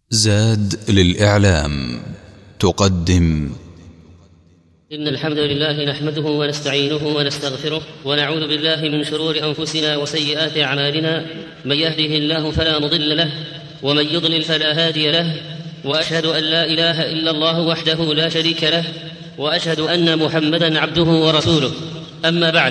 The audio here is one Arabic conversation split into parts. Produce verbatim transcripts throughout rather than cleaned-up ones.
زاد للإعلام تقدم. إن الحمد لله نحمده ونستعينه ونستغفره ونعوذ بالله من شرور أنفسنا وسيئات أعمالنا، من يهده الله فلا مضل له ومن يضلل فلا هادي له، وأشهد أن لا إله إلا الله وحده لا شريك له، وأشهد أن محمدًا عبده ورسوله. أما بعد،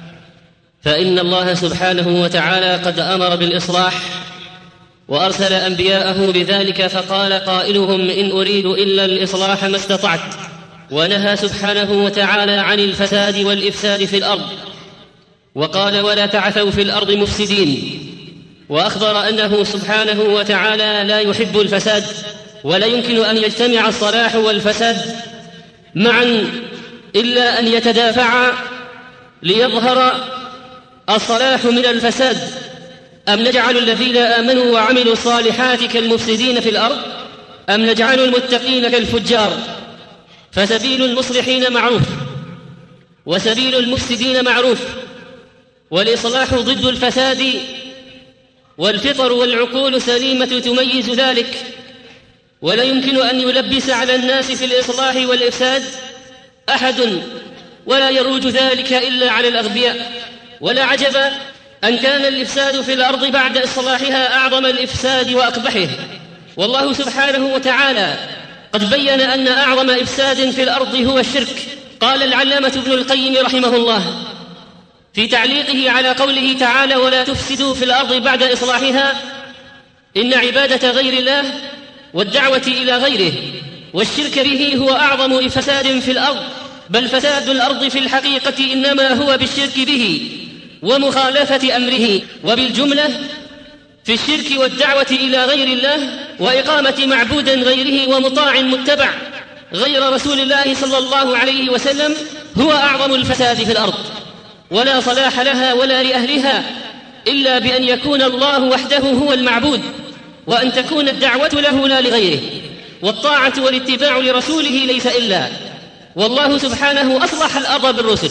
فإن الله سبحانه وتعالى قد أمر بالإصلاح وأرسل أنبياءه بذلك، فقال قائلهم: إن أريد إلا الإصلاح ما استطعت. ونهى سبحانه وتعالى عن الفساد والإفساد في الأرض، وقال: ولا تعثوا في الأرض مفسدين. وأخبر أنه سبحانه وتعالى لا يحب الفساد، ولا يمكن أن يجتمع الصلاح والفساد معا إلا أن يتدافعا ليظهر الصلاح من الفساد. أم نجعل الذين آمنوا وعملوا الصالحات كالمفسدين في الأرض، أم نجعل المتقين كالفجار؟ فسبيل المصلحين معروف، وسبيل المفسدين معروف، والإصلاح ضد الفساد، والفطر والعقول سليمة تميز ذلك. ولا يمكن أن يلبس على الناس في الإصلاح والإفساد أحد، ولا يروج ذلك إلا على الأغبياء. ولا عجب أن كان الإفساد في الأرض بعد إصلاحها أعظم الإفساد وأقبحه، والله سبحانه وتعالى قد بيّن أن أعظم إفساد في الأرض هو الشرك. قال العلامة ابن القيم رحمه الله في تعليقه على قوله تعالى: ولا تفسدوا في الأرض بعد إصلاحها، إن عبادة غير الله والدعوة إلى غيره والشرك به هو أعظم فساد في الأرض، بل فساد الأرض في الحقيقة إنما هو بالشرك به ومخالفة أمره. وبالجملة في الشرك والدعوة إلى غير الله وإقامة معبود غيره ومطاع متبع غير رسول الله صلى الله عليه وسلم هو أعظم الفساد في الأرض، ولا صلاح لها ولا لأهلها إلا بأن يكون الله وحده هو المعبود، وأن تكون الدعوة له لا لغيره، والطاعة والاتباع لرسوله ليس إلا. والله سبحانه أصلح الأرض بالرسل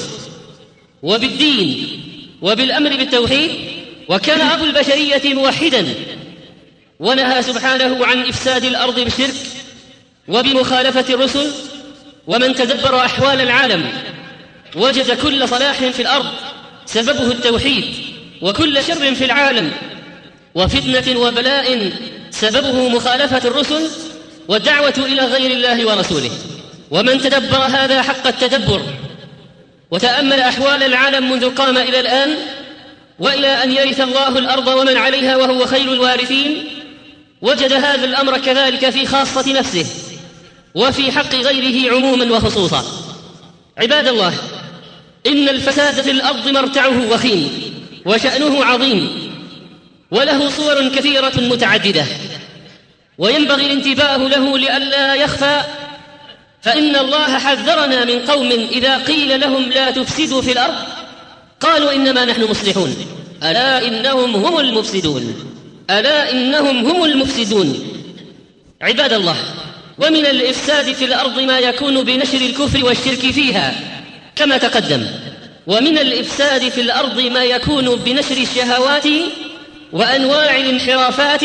وبالدين وبالأمر بالتوحيد، وكان أبو البشرية موحداً، ونهى سبحانه عن إفساد الأرض بالشرك وبمخالفة الرسل. ومن تدبر أحوال العالم وجد كل صلاح في الأرض سببه التوحيد، وكل شر في العالم وفتنة وبلاء سببه مخالفة الرسل والدعوة إلى غير الله ورسوله. ومن تدبر هذا حق التدبر وتأمل أحوال العالم منذ قام إلى الآن، وإلى أن يرث الله الأرض ومن عليها وهو خير الوارثين، وجد هذا الأمر كذلك في خاصة نفسه وفي حق غيره عموما وخصوصا. عباد الله، إن الفساد في الأرض مرتعه وخيم وشأنه عظيم، وله صور كثيرة متعددة، وينبغي الانتباه له لئلا يخفى. فإن الله حذرنا من قوم إذا قيل لهم لا تفسدوا في الأرض قالوا إنما نحن مصلحون، ألا إنهم هم المفسدون، ألا إنهم هم المفسدون. عباد الله، ومن الإفساد في الأرض ما يكون بنشر الكفر والشرك فيها كما تقدم، ومن الإفساد في الأرض ما يكون بنشر الشهوات وأنواع الانحرافات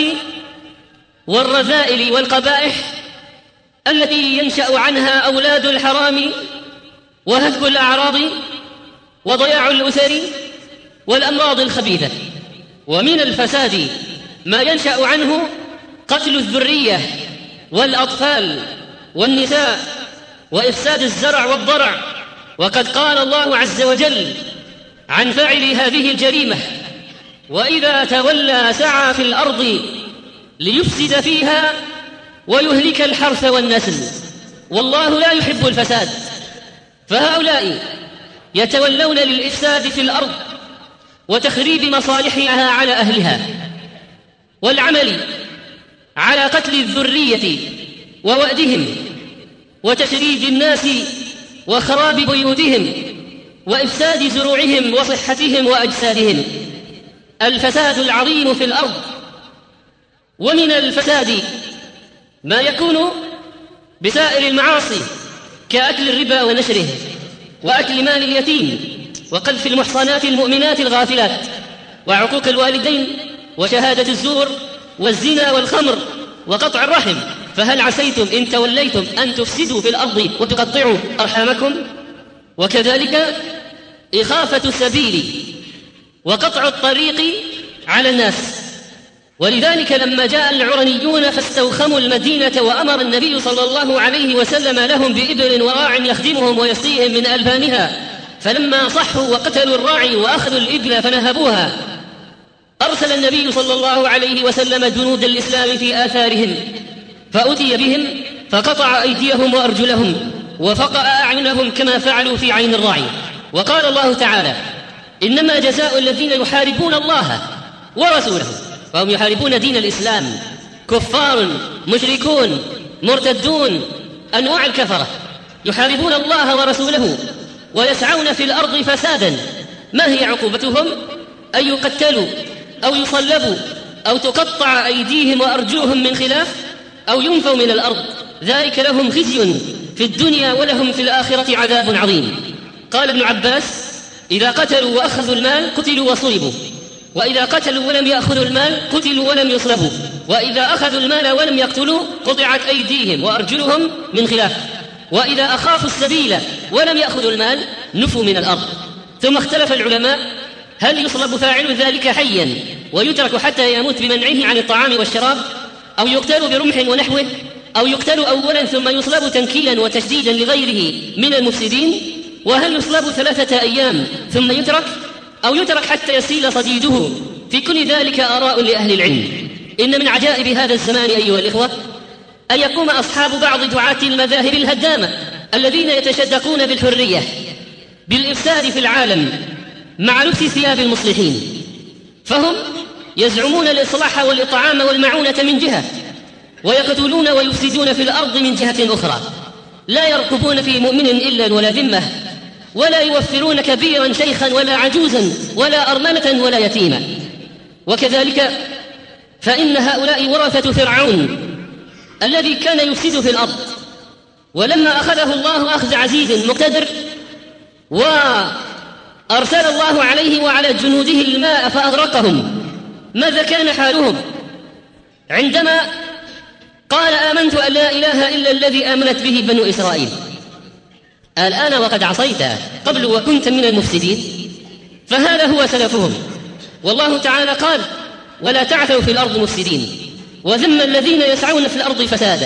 والرذائل والقبائح التي ينشأ عنها أولاد الحرام، وهتك الأعراض وضياع الأسر والأمراض الخبيثة. ومن الفساد ما ينشأ عنه قتل الذرية والأطفال والنساء وإفساد الزرع والضرع. وقد قال الله عز وجل عن فاعل هذه الجريمة: وإذا تولى سعى في الأرض ليفسد فيها ويهلك الحرث والنسل، والله لا يحب الفساد. فهؤلاء يتولون للإفساد في الأرض وتخريب مصالحها على أهلها، والعمل على قتل الذرية ووأدهم وتشريد الناس وخراب بيوتهم وإفساد زروعهم وصحتهم وأجسادهم. الفساد العظيم في الأرض. ومن الفساد ما يكون بسائر المعاصي كأكل الربا ونشره، وأكل مال اليتيم، وقذف المحصنات المؤمنات الغافلات، وعقوق الوالدين، وشهادة الزور، والزنا والخمر وقطع الرحم، فهل عسيتم إن توليتم أن تفسدوا في الأرض وتقطعوا أرحامكم؟ وكذلك إخافة السبيل وقطع الطريق على الناس. ولذلك لما جاء العرنيون فاستوخموا المدينة وأمر النبي صلى الله عليه وسلم لهم بإبل وراع يخدمهم ويسقيهم من ألبانها، فلما صحوا وقتلوا الراعي وأخذوا الإبل فنهبوها، أرسل النبي صلى الله عليه وسلم جنود الإسلام في آثارهم، فأتي بهم فقطع أيديهم وأرجلهم وفقأ أعينهم كما فعلوا في عين الراعي. وقال الله تعالى: إنما جزاء الذين يحاربون الله ورسوله، وهم يحاربون دين الإسلام، كفار مشركون مرتدون أنواع الكفرة يحاربون الله ورسوله ويسعون في الأرض فسادا. ما هي عقوبتهم؟ أن يقتلوا أو يصلبوا أو تقطع أيديهم وأرجلهم من خلاف أو ينفوا من الأرض، ذلك لهم خزي في الدنيا ولهم في الآخرة عذاب عظيم. قال ابن عباس: إذا قتلوا وأخذوا المال قتلوا وصلبوا، وإذا قتلوا ولم يأخذوا المال قتلوا ولم يصلبوا، وإذا أخذوا المال ولم يقتلوا قطعت أيديهم وأرجلهم من خلاف، وإذا أخافوا السبيل ولم يأخذوا المال نفوا من الأرض. ثم اختلف العلماء: هل يصلب فاعل ذلك حيا ويترك حتى يموت بمنعه عن الطعام والشراب، أو يقتل برمح ونحوه، أو يقتل أولا ثم يصلب تنكيلا وتشديدا لغيره من المفسدين؟ وهل يصلب ثلاثة أيام ثم يترك، أو يترك حتى يسيل صديده؟ في كل ذلك آراء لأهل العلم. إن من عجائب هذا الزمان أيها الإخوة أن يقوم أصحاب بعض دعاة المذاهب الهدامة الذين يتشدقون بالحرية بالإفساد في العالم مع لبس ثياب المصلحين، فهم يزعمون الإصلاح والإطعام والمعونة من جهة، ويقتلون ويفسدون في الأرض من جهة أخرى، لا يرقبون في مؤمن إلا ولا ذمة، ولا يوفرون كبيرا شيخا ولا عجوزا ولا أرملة ولا يتيما. وكذلك فإن هؤلاء ورثة فرعون الذي كان يفسد في الأرض، ولما أخذه الله أخذ عزيز مقتدر وأرسل الله عليه وعلى جنوده الماء فأغرقهم، ماذا كان حالهم عندما قال: آمنت أن لا إله إلا الذي آمنت به بنو إسرائيل؟ الآن وقد عصيت قبل وكنت من المفسدين. فهذا هو سلفهم. والله تعالى قال: ولا تعثوا في الأرض مفسدين، وذم الذين يسعون في الأرض فسادا،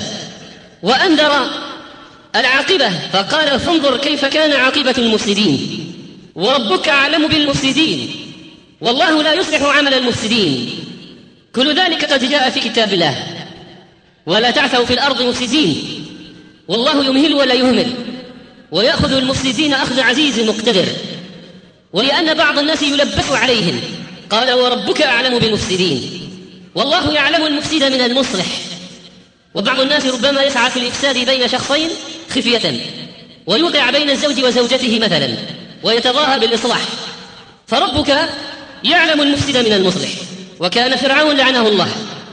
وأنذر العاقبة فقال: فانظر كيف كان عاقبة المفسدين، وربك أعلم بالمفسدين، والله لا يصلح عمل المفسدين. كل ذلك قد جاء في كتاب الله. ولا تعثوا في الأرض مفسدين، والله يمهل ولا يهمل، ويأخذ المفسدين أخذ عزيز مقتدر. ولأن بعض الناس يلبس عليهم قال: وربك أعلم بالمفسدين، والله يعلم المفسد من المصلح. وبعض الناس ربما يسعى في الإفساد بين شخصين خفية، ويوقع بين الزوج وزوجته مثلا، ويتظاهر بالإصلاح، فربك يعلم المفسد من المصلح. وكان فرعون لعنه الله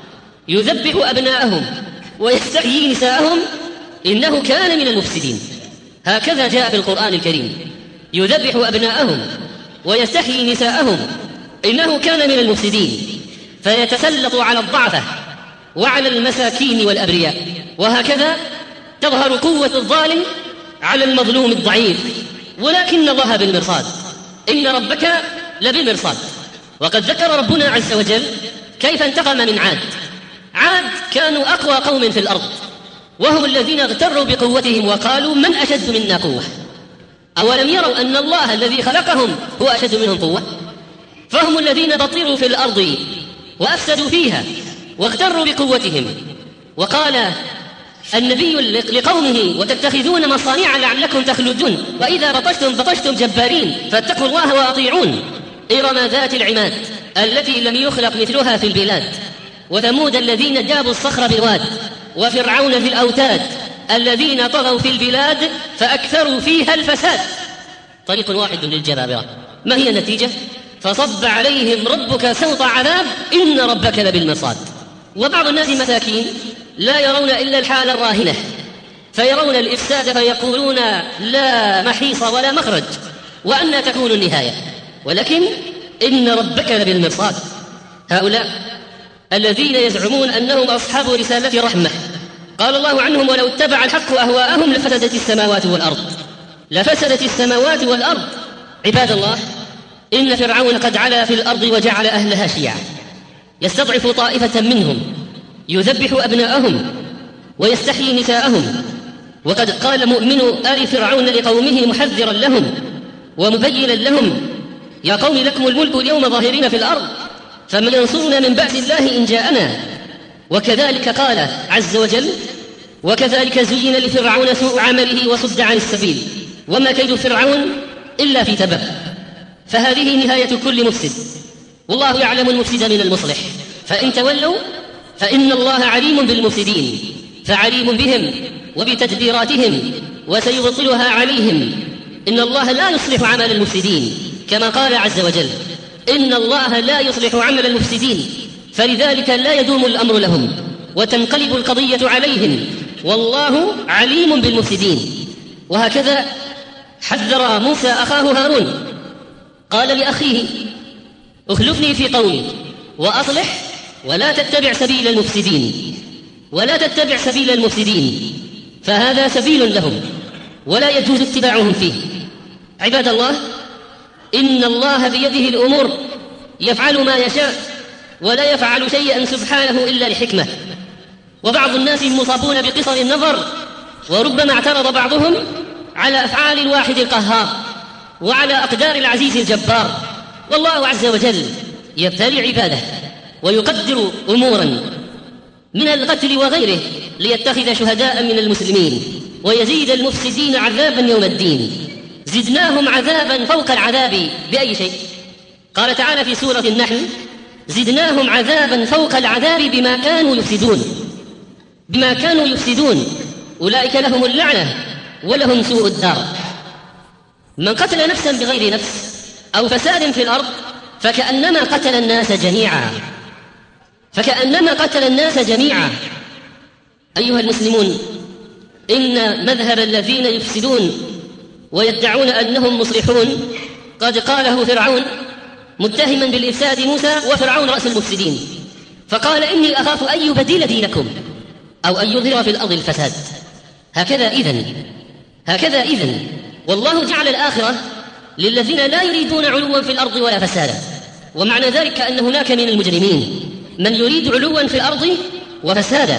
يذبح أبناءهم ويستحيي نساءهم، إنه كان من المفسدين. هكذا جاء في القرآن الكريم: يذبح أبناءهم ويستحيي نساءهم، إنه كان من المفسدين. فيتسلط على الضعفة وعلى المساكين والأبرياء. وهكذا تظهر قوة الظالم على المظلوم الضعيف. ولكن الله بالمرصاد، إن ربك لبالمرصاد. وقد ذكر ربنا عز وجل كيف انتقم من عاد. عاد كانوا أقوى قوم في الأرض، وهم الذين اغتروا بقوتهم وقالوا: من أشد منا قوة؟ أولم يروا أن الله الذي خلقهم هو أشد منهم قوة؟ فهم الذين بطروا في الأرض وأفسدوا فيها واغتروا بقوتهم. وقال النبي لقومه: وتتخذون مصانع لعلكم تخلدون، وإذا بطشتم بطشتم جبارين، فاتقوا الله وأطيعون. إرم ذات العماد التي لم يخلق مثلها في البلاد، وثمود الذين جابوا الصخر بالواد، وفرعون في الأوتاد الذين طغوا في البلاد فأكثروا فيها الفساد. طريق واحد للجبابرة. ما هي النتيجة؟ فصب عليهم ربك سوط عذاب، إن ربك لبالمرصاد. وبعض الناس مساكين لا يرون إلا الحال الراهنة، فيرون الإفساد فيقولون: لا محيص ولا مخرج، وأن تكون النهاية. ولكن إن ربك لبالمرصاد. هؤلاء الذين يزعمون أنهم أصحاب رسالة رحمة. قال الله عنهم: ولو اتبع الحق أهواءهم لفسدت السماوات والأرض لفسدت السماوات والأرض. عباد الله، إن فرعون قد علا في الأرض وجعل أهلها شيعا، يستضعف طائفة منهم، يذبح أبناءهم ويستحيي نساءهم. وقد قال مؤمن آل فرعون لقومه محذرا لهم ومبينا لهم: يا قوم لكم الملك اليوم ظاهرين في الأرض فمن ينصرنا من بأس الله إن جاءنا. وكذلك قال عز وجل: وكذلك زين لفرعون سوء عمله وصد عن السبيل وما كيد فرعون إلا في تباب. فهذه نهاية كل مفسد، والله يعلم المفسد من المصلح، فإن تولوا فإن الله عليم بالمفسدين، فعليم بهم وبتدبيراتهم وسيبطلها عليهم. إن الله لا يصلح عمل المفسدين، كما قال عز وجل: إن الله لا يصلح عمل المفسدين، فلذلك لا يدوم الأمر لهم وتنقلب القضية عليهم، والله عليم بالمفسدين. وهكذا حذر موسى أخاه هارون، قال لأخيه: اخلفني في قومي وأصلح ولا تتبع سبيل المفسدين ولا تتبع سبيل المفسدين، فهذا سبيل لهم ولا يجوز اتباعهم فيه. عباد الله، إن الله بيده الأمور، يفعل ما يشاء ولا يفعل شيئا سبحانه إلا لحكمة. وبعض الناس مصابون بقصر النظر، وربما اعترض بعضهم على أفعال الواحد القهار وعلى أقدار العزيز الجبار. والله عز وجل يبتلي عباده ويقدر أمورا من القتل وغيره ليتخذ شهداء من المسلمين ويزيد المفسدين عذابا يوم الدين. زدناهم عذابا فوق العذاب بأي شيء؟ قال تعالى في سورة النحل: زدناهم عذابا فوق العذاب بما كانوا يفسدون بما كانوا يفسدون أولئك لهم اللعنة ولهم سوء الدار. من قتل نفسا بغير نفس أو فساد في الأرض فكأنما قتل الناس جميعا فكأنما قتل الناس جميعا. أيها المسلمون، إن مذهب الذين يفسدون ويدعون أنهم مصلحون قد قاله فرعون متهما بالإفساد موسى، وفرعون رأس المفسدين، فقال: إني أخاف أن يبدل دينكم أو أن يظهر في الأرض الفساد. هكذا إذن هكذا إذن والله جعل الآخرة للذين لا يريدون علوا في الأرض ولا فسادا. ومعنى ذلك أن هناك من المجرمين من يريد علوا في الأرض وفسادا.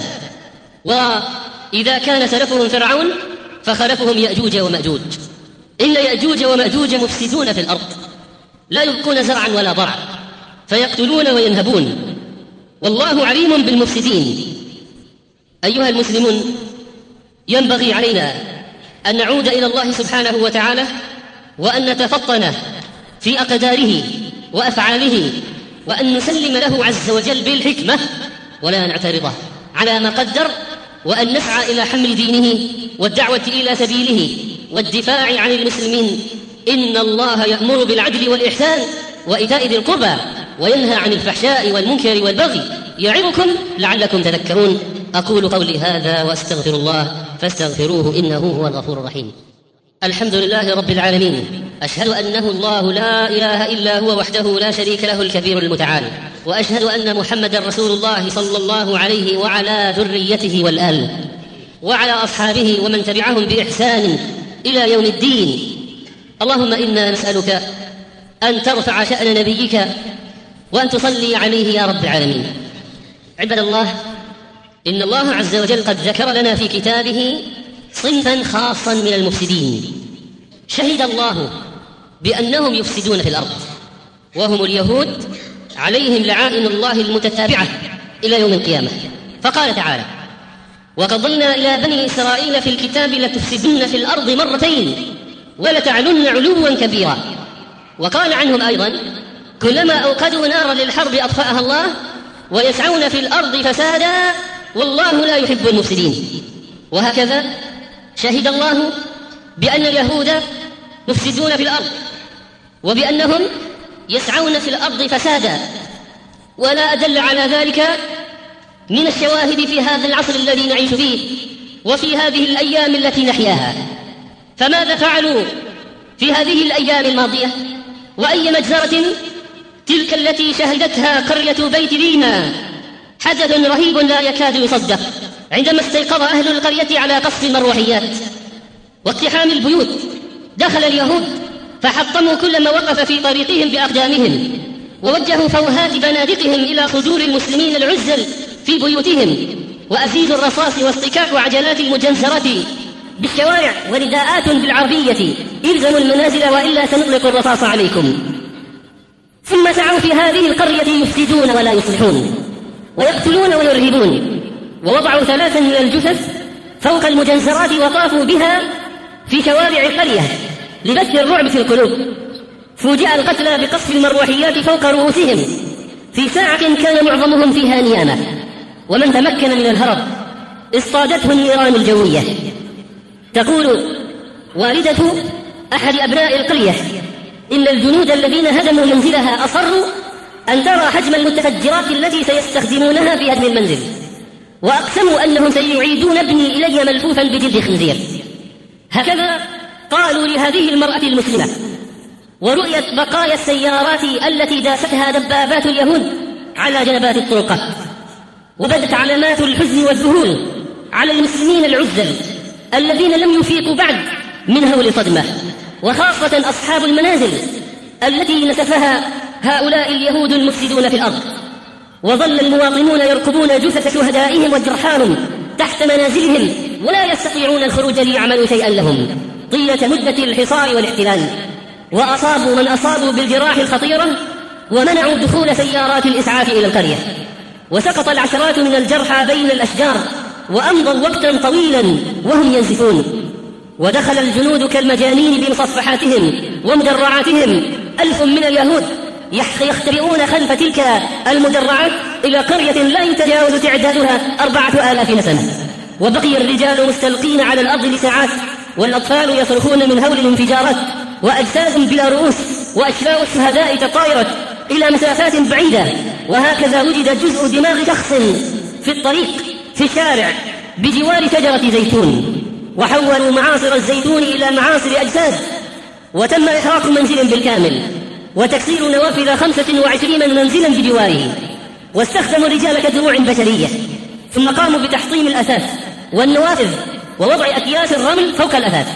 وإذا كان سلفهم فرعون فخلفهم يأجوج ومأجوج. إن يأجوج ومأجوج مفسدون في الأرض، لا يبقون زرعا ولا ضرعا، فيقتلون وينهبون، والله عليم بالمفسدين. أيها المسلمون، ينبغي علينا أن نعود إلى الله سبحانه وتعالى وأن نتفطن في أقداره وأفعاله، وأن نسلم له عز وجل بالحكمة ولا نعترضه على ما قدر، وأن نسعى إلى حمل دينه والدعوة إلى سبيله والدفاع عن المسلمين. إن الله يأمر بالعدل والإحسان وإيتاء ذي القربى وينهى عن الفحشاء والمنكر والبغي يعظكم لعلكم تذكرون. أقول قولي هذا وأستغفر الله فاستغفروه إنه هو الغفور الرحيم. الحمد لله رب العالمين، أشهد أنه الله لا إله إلا هو وحده لا شريك له الكبير المتعال، وأشهد أن محمدا رسول الله صلى الله عليه وعلى ذريته والآل وعلى أصحابه ومن تبعهم بإحسان إلى يوم الدين. اللهم إنا نسألك أن ترفع شأن نبيك وأن تصلي عليه يا رب العالمين. عباد الله، إن الله عز وجل قد ذكر لنا في كتابه صنفا خاصا من المفسدين شهد الله بأنهم يفسدون في الأرض، وهم اليهود عليهم لعائن الله المتتابعة إلى يوم القيامة. فقال تعالى: وقضينا إلى بني إسرائيل في الكتاب لتفسدن في الأرض مرتين ولتعلن علوا كبيرا. وقال عنهم أيضا: كلما أوقدوا نارا للحرب أطفأها الله ويسعون في الأرض فسادا والله لا يحب المفسدين. وهكذا شهد الله بأن اليهود مفسدون في الأرض وبأنهم يسعون في الأرض فسادا، ولا أدل على ذلك من الشواهد في هذا العصر الذي نعيش فيه وفي هذه الأيام التي نحياها. فماذا فعلوا في هذه الأيام الماضية؟ وأي مجزرة تلك التي شهدتها قرية بيت دينا حدث رهيب لا يكاد يصدق عندما استيقظ أهل القرية على قصف المروحيات واقتحام البيوت. دخل اليهود فحطموا كل ما وقف في طريقهم بأقدامهم، ووجهوا فوهات بنادقهم إلى صدور المسلمين العزل في بيوتهم، وأزيز الرصاص واصطكاك عجلات المجنزرة بالشوارع، ونداءات بالعربية: إلزموا المنازل وإلا سنطلق الرصاص عليكم. ثم سعوا في هذه القرية يفسدون ولا يصلحون، ويقتلون ويرهبون، ووضعوا ثلاثا من الجثث فوق المجنزرات وطافوا بها في شوارع القرية لبث الرعب في القلوب. فوجئ القتلى بقصف المروحيات فوق رؤوسهم في ساعة كان معظمهم فيها نيامة، ومن تمكن من الهرب اصطادته النيران الجوية. تقول والدة أحد أبناء القرية: إن الجنود الذين هدموا منزلها أصروا أن ترى حجم المتفجرات التي سيستخدمونها في هدم المنزل، وأقسموا أنهم سيعيدون ابني إلي ملفوفا بجلد خنزير. هكذا قالوا لهذه المرأة المسلمة. ورؤيت بقايا السيارات التي داستها دبابات اليهود على جنبات الطرقات، وبدت علامات الحزن والذهول على المسلمين العزل الذين لم يفيقوا بعد من هول صدمة، وخاصة أصحاب المنازل التي نسفها هؤلاء اليهود المفسدون في الأرض. وظل المواطنون يركبون جثث شهدائهم وجرحاهم تحت منازلهم، ولا يستطيعون الخروج ليعملوا شيئا لهم طيلة مدة الحصار والاحتلال. وأصابوا من أصابوا بالجراح الخطيرة، ومنعوا دخول سيارات الإسعاف إلى القرية، وسقط العشرات من الجرحى بين الأشجار، وأمضوا وقتا طويلا وهم ينزفون. ودخل الجنود كالمجانين بمصفحاتهم ومدرعاتهم، ألف من اليهود يختبئون خلف تلك المدرعات إلى قرية لا يتجاوز تعدادها أربعة آلاف نسمة. وبقي الرجال مستلقين على الأرض لساعات، والأطفال يصرخون من هول الانفجارات، وأجساد بلا رؤوس وأشلاء الشهداء تطايرت إلى مسافات بعيدة. وهكذا وجد جزء دماغ شخص في الطريق في الشارع بجوار شجرة زيتون، وحولوا معاصر الزيتون إلى معاصر أجساد، وتم إحراق منزل بالكامل وتكسير نوافذ خمسة وعشرين منزلا بجواره، واستخدموا الرجال كدروع بشرية. ثم قاموا بتحطيم الأثاث والنوافذ ووضع أكياس الرمل فوق الأثاث.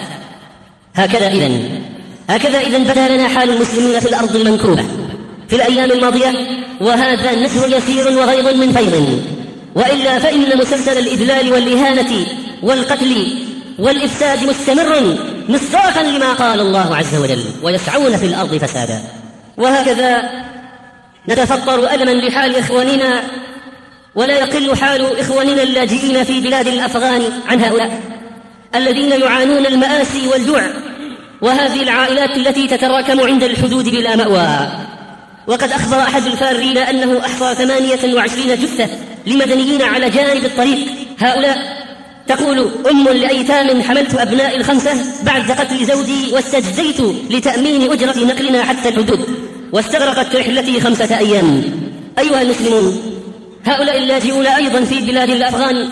هكذا إذن هكذا إذن بدا لنا حال المسلمين في الأرض المنكوبة في الأيام الماضية، وهذا نسر يسير وغيظ من فيض. وإلا فإن مسلسل الإذلال والإهانة والقتل والإفساد مستمر مصداقا لما قال الله عز وجل: ويسعون في الأرض فسادا. وهكذا نتفطر ألما لحال إخواننا، ولا يقل حال إخواننا اللاجئين في بلاد الأفغان عن هؤلاء الذين يعانون المآسي والجوع، وهذه العائلات التي تتراكم عند الحدود بلا مأوى. وقد أخبر أحد الفارين أنه أحصى ثمانية وعشرين جثة لمدنيين على جانب الطريق. هؤلاء تقول أم لأيتام: حملت أبنائي الخمسة بعد قتل زوجي، واستجزيت لتأمين أجرة نقلنا حتى الحدود، واستغرقت رحلتي خمسة أيام. أيها المسلمون، هؤلاء اللاجئون أيضا في بلاد الأفغان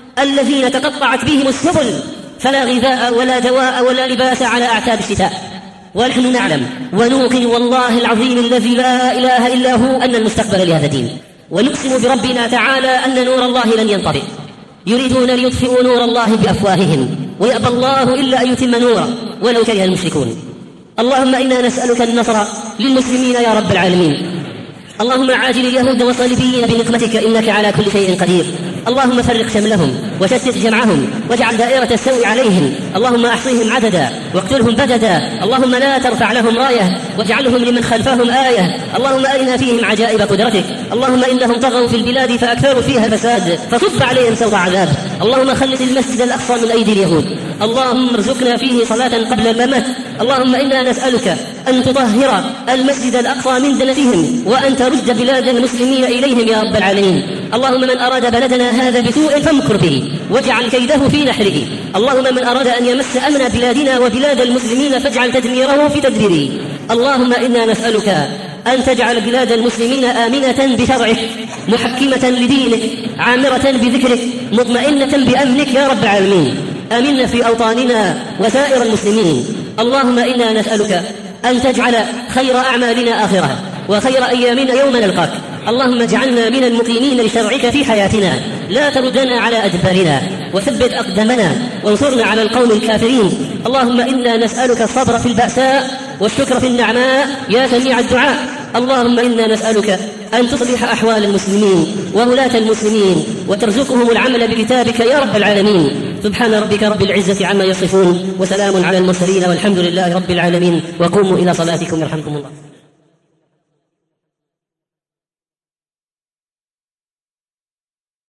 الذين تقطعت بهم السبل، فلا غذاء ولا دواء ولا لباس على أعتاب الشتاء. ونحن نعلم ونوقن والله العظيم الذي لا إله إلا هو أن المستقبل لهذا الدين، ونقسم بربنا تعالى أن نور الله لن ينطفئ. يريدون ليطفئوا نور الله بأفواههم، ويأبى الله إلا أن يتم نوره ولو كره المشركون. اللهم إنا نسألك النصر للمسلمين يا رب العالمين. اللهم عاجل اليهود والصليبيين بنقمتك إنك على كل شيء قدير. اللهم فرق شملهم وشتت جمعهم واجعل دائرة السوء عليهم. اللهم أحصيهم عددا واقتلهم بددا. اللهم لا ترفع لهم راية واجعلهم لمن خلفهم آية. اللهم أرنا فيهم عجائب قدرتك. اللهم إنهم طغوا في البلاد فأكثروا فيها الفساد فصب عليهم سوط عذاب. اللهم خلص المسجد الأقصى من أيدي اليهود. اللهم ارزقنا فيه صلاة قبل الممات. اللهم إنا نسألك أن تطهر المسجد الأقصى من دنسهم، وأن ترد بلاد المسلمين إليهم يا رب العالمين. اللهم من أراد بلدنا هذا بسوء فامكر به واجعل كيده في نحره. اللهم من أراد أن يمس أمن بلادنا وبلاد المسلمين فاجعل تدميره في تدبيره. اللهم إنا نسألك أن تجعل بلاد المسلمين آمنة بشرعك، محكمة لدينك، عامرة بذكرك، مطمئنة بأمنك يا رب العالمين. آمنا في أوطاننا وسائر المسلمين. اللهم إنا نسألك أن تجعل خير أعمالنا آخرها، وخير أيامنا يوم نلقاك، اللهم اجعلنا من المقيمين لشرعك في حياتنا، لا تردنا على أدبارنا، وثبت أقدامنا، وانصرنا على القوم الكافرين. اللهم إنا نسألك الصبر في البأساء والشكر في النعماء يا سميع الدعاء. اللهم إنا نسألك أن تصلح أحوال المسلمين وولاة المسلمين، وترزقهم العمل بكتابك يا رب العالمين. سبحان ربك رب العزة عما يصفون، وسلام على المرسلين، والحمد لله رب العالمين. وقوموا إلى صلاتكم يرحمكم الله.